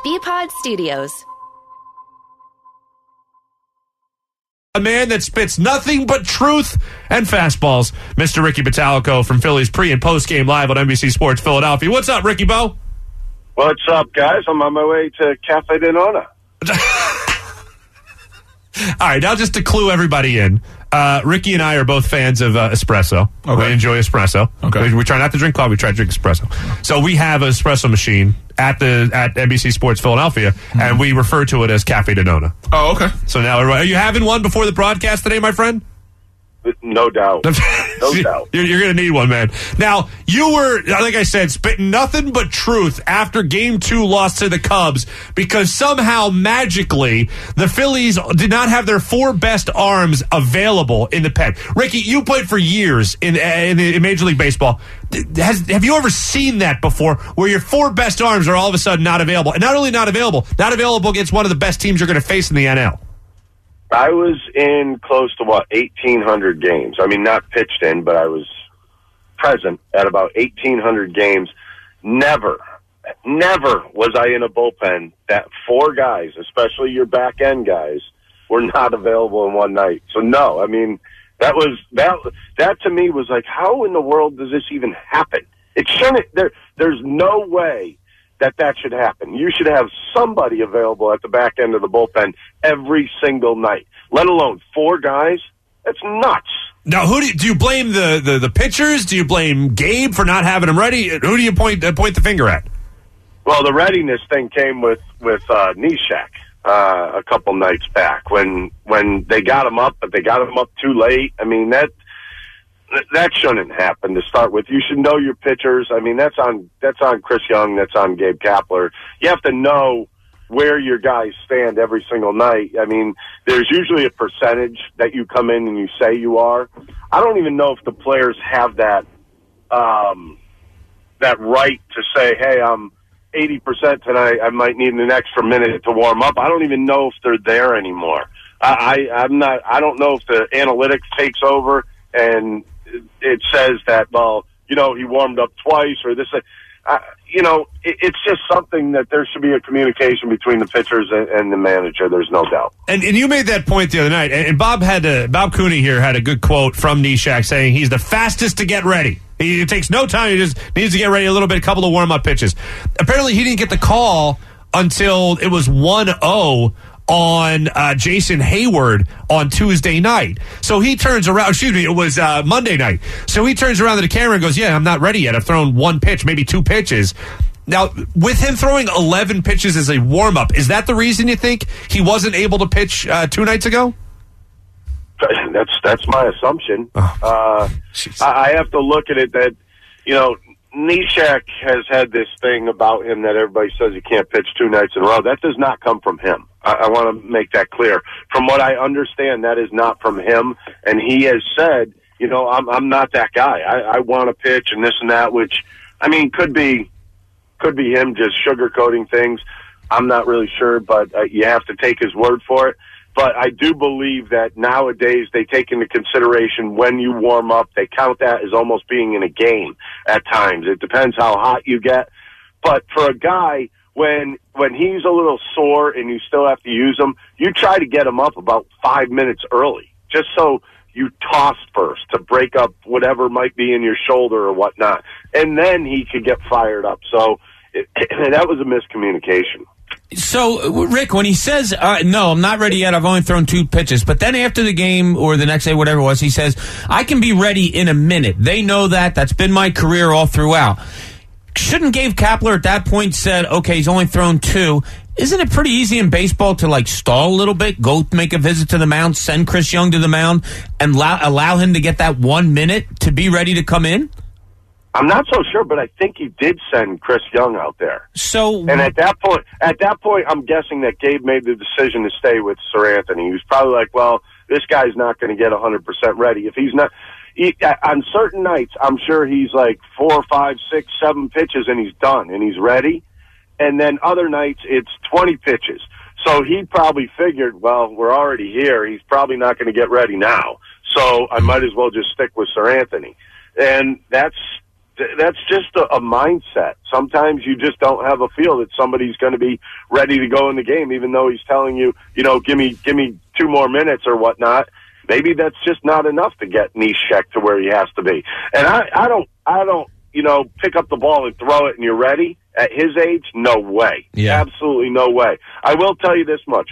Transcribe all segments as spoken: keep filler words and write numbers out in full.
B-Pod Studios. A man that spits nothing but truth and fastballs, Mister Ricky Bottalico from Phillies pre- and post-game live on N B C Sports Philadelphia. What's up, Ricky Bo? What's up, guys? I'm on my way to Cafe Denona. All right, now just to clue everybody in, uh, Ricky and I are both fans of uh, espresso. Okay. We enjoy espresso. Okay. We, we try not to drink coffee, we try to drink espresso. So we have an espresso machine at the at N B C Sports Philadelphia, mm-hmm. and we refer to it as Cafe Denona. Oh, okay. So now, are you having one before the broadcast today, my friend? No doubt. No doubt. You're, you're going to need one, man. Now, you were, like I said, spitting nothing but truth after Game two loss to the Cubs because somehow, magically, the Phillies did not have their four best arms available in the pen. Ricky, you played for years in, in, in Major League Baseball. Has, have you ever seen that before, where your four best arms are all of a sudden not available? And not only not available, not available against one of the best teams you're going to face in the N L. I was in close to, what, eighteen hundred games. I mean, not pitched in, but I was present at about eighteen hundred games. Never, never was I in a bullpen that four guys, especially your back-end guys, were not available in one night. So, no, I mean, that was that. That to me was like, how in the world does this even happen? It shouldn't. There, there's no way that that should happen. You should have somebody available at the back end of the bullpen every single night, let alone four guys. That's nuts. Now, who do you, do you blame the, the, the pitchers? Do you blame Gabe for not having them ready? Who do you point uh, point the finger at? Well, the readiness thing came with with uh, Neshek uh, a couple nights back when when they got him up, but they got him up too late. I mean, that that shouldn't happen to start with. You should know your pitchers. I mean, that's on that's on Chris Young. That's on Gabe Kapler. You have to know where your guys stand every single night. I mean, there's usually a percentage that you come in and you say you are. I don't even know if the players have that um, that right to say, hey, I'm eighty percent tonight. I might need an extra minute to warm up. I don't even know if they're there anymore. I, I, I'm not. I don't know if the analytics takes over and it says that, well, you know, he warmed up twice or this. Uh, you know, it, it's just something that there should be a communication between the pitchers and, and the manager. There's no doubt. And and you made that point the other night. And Bob had a, Bob Cooney here had a good quote from Neshek saying he's the fastest to get ready. He, it takes no time. He just needs to get ready a little bit, a couple of warm up pitches. Apparently, he didn't get the call until it was one oh on uh, Jason Hayward on Tuesday night. So he turns around, excuse me, it was uh, Monday night. So he turns around to the camera and goes, yeah, I'm not ready yet. I've thrown one pitch, maybe two pitches. Now, with him throwing eleven pitches as a warm-up, is that the reason you think he wasn't able to pitch uh, two nights ago? That's that's my assumption. Oh, uh, I, I have to look at it that, you know, Neshek has had this thing about him that everybody says he can't pitch two nights in a row. That does not come from him. I, I want to make that clear. From what I understand, that is not from him. And he has said, you know, I'm I'm not that guy. I, I want to pitch and this and that, which, I mean, could be could be him just sugarcoating things. I'm not really sure, but uh, you have to take his word for it. But I do believe that nowadays they take into consideration when you warm up. They count that as almost being in a game at times. It depends how hot you get. But for a guy, when when he's a little sore and you still have to use him, you try to get him up about five minutes early, just so you toss first to break up whatever might be in your shoulder or whatnot. And then he could get fired up. So it, that was a miscommunication. So, Rick, when he says, uh, no, I'm not ready yet, I've only thrown two pitches, but then after the game or the next day, whatever it was, he says, I can be ready in a minute. They know that. That's been my career all throughout. Shouldn't Gabe Kapler at that point said, okay, he's only thrown two? Isn't it pretty easy in baseball to, like, stall a little bit, go make a visit to the mound, send Chris Young to the mound, and allow, allow him to get that one minute to be ready to come in? I'm not so sure, but I think he did send Chris Young out there. So, and at that point, at that point, I'm guessing that Gabe made the decision to stay with Sir Anthony. He was probably like, "Well, this guy's not going to get one hundred percent ready. If he's not he, on certain nights, I'm sure he's like four, five, six, seven pitches, and he's done and he's ready. And then other nights, it's twenty pitches. So he probably figured, well, we're already here. He's probably not going to get ready now. So I might as well just stick with Sir Anthony. And that's th- that's just a, a mindset. Sometimes you just don't have a feel that somebody's going to be ready to go in the game, even though he's telling you, you know, give me give me two more minutes or whatnot. Maybe that's just not enough to get Neshek to where he has to be. And I, I don't, I don't, you know, pick up the ball and throw it and you're ready. At his age, no way. Yeah. Absolutely no way. I will tell you this much.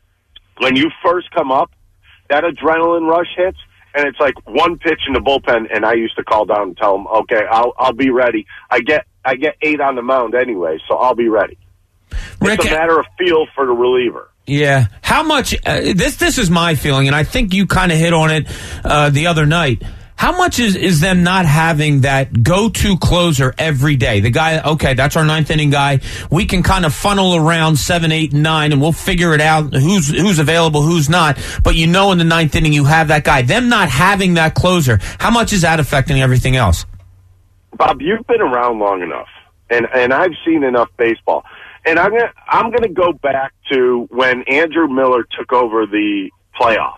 When you first come up, that adrenaline rush hits, and it's like one pitch in the bullpen, and I used to call down and tell them, okay, I'll I'll be ready. I get I get eight on the mound anyway, so I'll be ready. Rick, it's a matter of feel for the reliever. Yeah. How much, uh, this this is my feeling, and I think you kind of hit on it uh, the other night. How much is, is them not having that go-to closer every day? The guy, okay, that's our ninth inning guy. We can kind of funnel around seven, eight, and nine, and we'll figure it out who's who's available, who's not. But you know in the ninth inning you have that guy. Them not having that closer, how much is that affecting everything else? Bob, you've been around long enough, and, and I've seen enough baseball. And I'm gonna, I'm going to go back to when Andrew Miller took over the playoffs.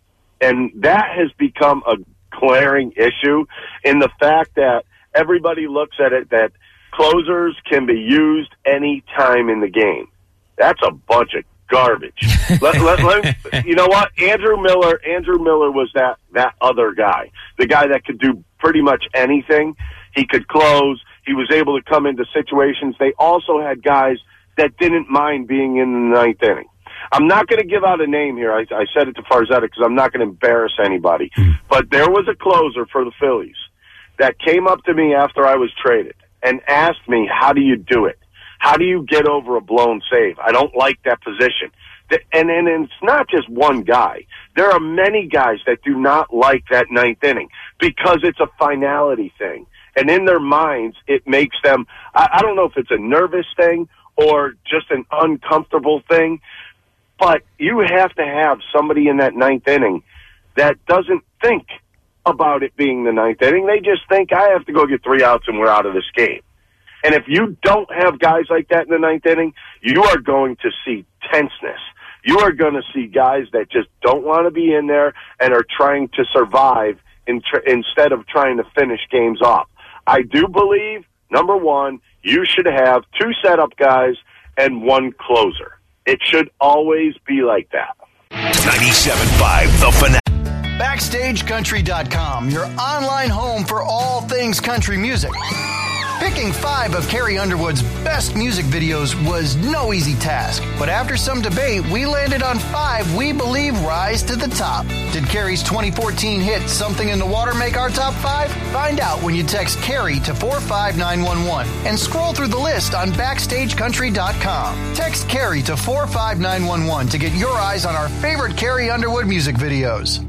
And that has become a glaring issue in the fact that everybody looks at it that closers can be used any time in the game. That's a bunch of garbage. let, let, let, you know what? Andrew Miller, Andrew Miller was that, that other guy, the guy that could do pretty much anything. He could close. He was able to come into situations. They also had guys that didn't mind being in the ninth inning. I'm not going to give out a name here. I, I said it to Farzetta because I'm not going to embarrass anybody. But there was a closer for the Phillies that came up to me after I was traded and asked me, how do you do it? How do you get over a blown save? I don't like that position. And, and, and it's not just one guy. There are many guys that do not like that ninth inning because it's a finality thing. And in their minds, it makes them, I, I don't know if it's a nervous thing or just an uncomfortable thing, but you have to have somebody in that ninth inning that doesn't think about it being the ninth inning. They just think, I have to go get three outs and we're out of this game. And if you don't have guys like that in the ninth inning, you are going to see tenseness. You are going to see guys that just don't want to be in there and are trying to survive in tr- instead of trying to finish games off. I do believe, number one, you should have two setup guys and one closer. It should always be like that. ninety-seven point five The Fanatic. Backstage Country dot com, your online home for all things country music. Picking five of Carrie Underwood's best music videos was no easy task, but after some debate, we landed on five we believe rise to the top. Did Carrie's twenty fourteen hit Something in the Water make our top five? Find out when you text Carrie to four five nine one one and scroll through the list on Backstage Country dot com. Text Carrie to four five nine one one to get your eyes on our favorite Carrie Underwood music videos.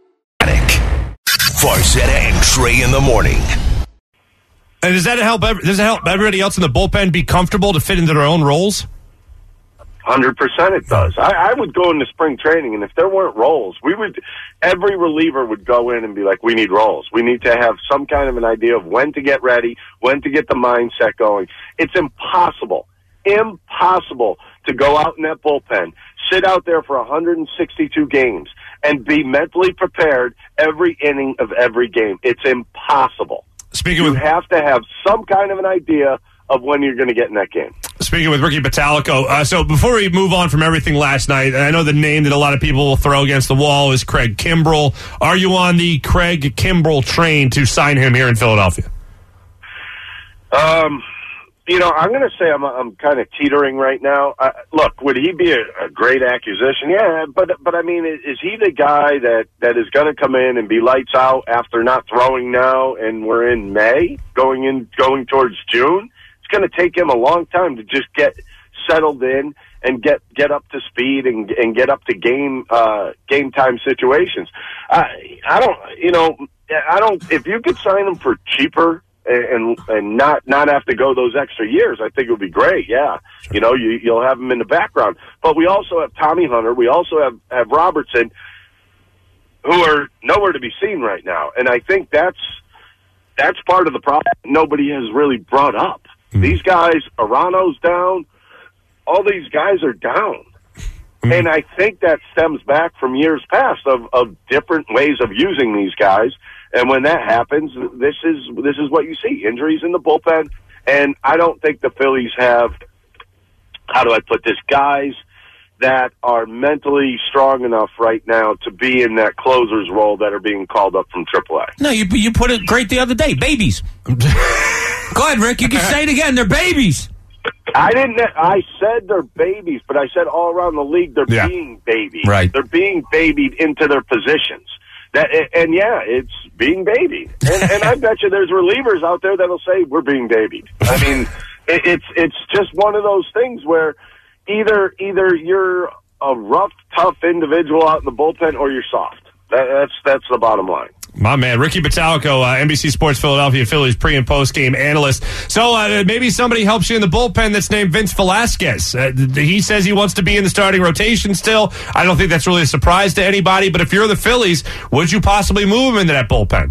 Farzetta and Trey in the morning. And does that help? Does it help everybody else in the bullpen be comfortable to fit into their own roles? one hundred percent it does. I, I would go into spring training, and if there weren't roles, we would. Every reliever would go in and be like, "We need roles. We need to have some kind of an idea of when to get ready, when to get the mindset going." It's impossible, impossible to go out in that bullpen, sit out there for one hundred sixty-two games, and be mentally prepared every inning of every game. It's impossible. Speaking you with, have to have some kind of an idea of when you're going to get in that game. Speaking with Ricky Patalico, uh, so before we move on from everything last night, I know the name that a lot of people will throw against the wall is Craig Kimbrell. Are you on the Craig Kimbrell train to sign him here in Philadelphia? Um, you know, I'm going to say I'm I'm kind of teetering right now. Uh, look, would he be a, a great acquisition? Yeah, but but I mean, is, is he the guy that, that is going to come in and be lights out after not throwing now, and we're in May, going in going towards June? It's going to take him a long time to just get settled in and get get up to speed and and get up to game uh, game time situations. I I don't you know I don't if you could sign him for cheaper. And and not not have to go those extra years, I think it would be great. Yeah, sure. You know, you, you'll have him in the background. But we also have Tommy Hunter. We also have, have Robertson, who are nowhere to be seen right now. And I think that's that's part of the problem nobody has really brought up. Mm-hmm. These guys, Arano's down. All these guys are down. Mm-hmm. And I think that stems back from years past of, of different ways of using these guys And when that happens, this is this is what you see: injuries in the bullpen. And I don't think the Phillies have, how do I put this, guys that are mentally strong enough right now to be in that closer's role that are being called up from triple A. No, you you put it great the other day. Babies. Go ahead, Rick. You can say it again. They're babies. I didn't. I said they're babies, but I said all around the league they're yeah. being babied. Right. They're being babied into their positions. That and yeah, it's being babied. And, and I bet you there's relievers out there that'll say we're being babied. I mean, it, it's it's just one of those things where either either you're a rough, tough individual out in the bullpen, or you're soft. That, that's that's the bottom line. My man, Ricky Bottalico, uh, N B C Sports Philadelphia Phillies pre- and post-game analyst. So uh, maybe somebody helps you in the bullpen that's named Vince Velasquez. Uh, he says he wants to be in the starting rotation still. I don't think that's really a surprise to anybody, but if you're the Phillies, would you possibly move him into that bullpen?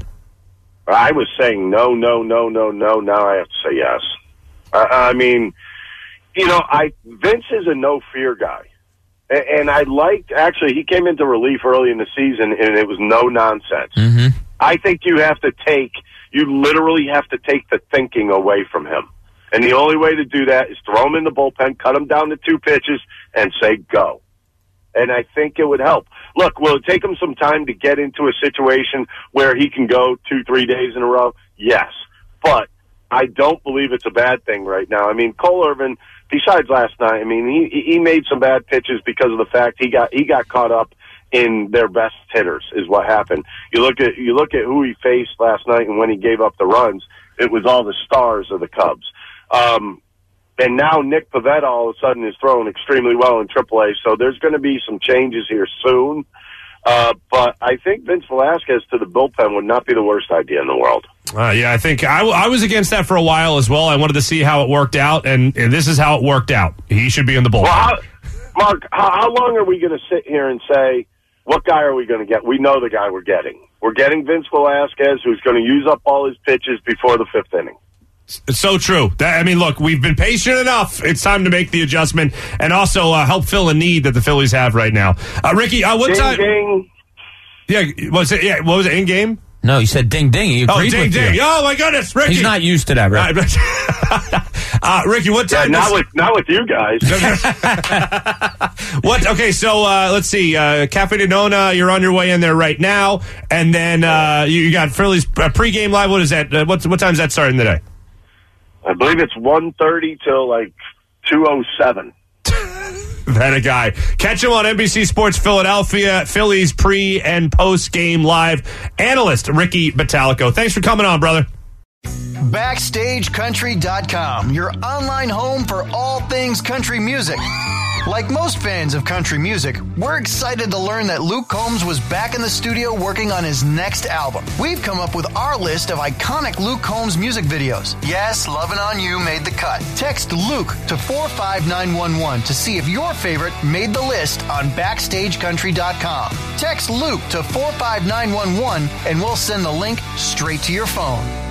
I was saying no, no, no, no, no. Now I have to say yes. Uh, I mean, you know, I Vince is a no-fear guy. And I liked, actually, he came into relief early in the season, and it was no nonsense. Mm-hmm. I think you have to take, you literally have to take the thinking away from him. And the only way to do that is throw him in the bullpen, cut him down to two pitches, and say go. And I think it would help. Look, will it take him some time to get into a situation where he can go two, three days in a row? Yes. But I don't believe it's a bad thing right now. I mean, Cole Irvin, besides last night, I mean, he he made some bad pitches because of the fact he got he got caught up in their best hitters is what happened. You look at you look at who he faced last night, and when he gave up the runs, it was all the stars of the Cubs. Um, and now Nick Pivetta all of a sudden is throwing extremely well in triple A, so there's going to be some changes here soon. Uh, but I think Vince Velasquez to the bullpen would not be the worst idea in the world. Uh, yeah, I think I, w- I was against that for a while as well. I wanted to see how it worked out, and, and this is how it worked out. He should be in the bullpen. Well, how, Mark, how, how long are we going to sit here and say, what guy are we going to get? We know the guy we're getting. We're getting Vince Velasquez, who's going to use up all his pitches before the fifth inning. It's so true. That, I mean, look, we've been patient enough. It's time to make the adjustment and also uh, help fill a need that the Phillies have right now. Uh, Ricky, uh, what ding, time? Ding. Yeah, was it? Yeah, what was it? In game? No, he said ding ding. He agreed oh, ding with ding! you. Oh my goodness, Ricky! He's not used to that, right? uh, Ricky, what time? Yeah, not does... with not with you guys. What? Okay, so uh, let's see. Uh, Cafe de Nona, you're on your way in there right now, and then uh, you, you got Phillies uh, pregame live. What is that? Uh, what what time's that starting today? I believe it's one thirty till like two oh seven. That a guy. Catch him on N B C Sports Philadelphia, Phillies pre- and post-game live. Analyst Ricky Bottalico. Thanks for coming on, brother. Backstage Country dot com, your online home for all things country music. Like most fans of country music, we're excited to learn that Luke Combs was back in the studio working on his next album. We've come up with our list of iconic Luke Combs music videos. Yes, Lovin' On You made the cut. Text Luke to four five nine one one to see if your favorite made the list on Backstage Country dot com. Text Luke to four five nine one one and we'll send the link straight to your phone.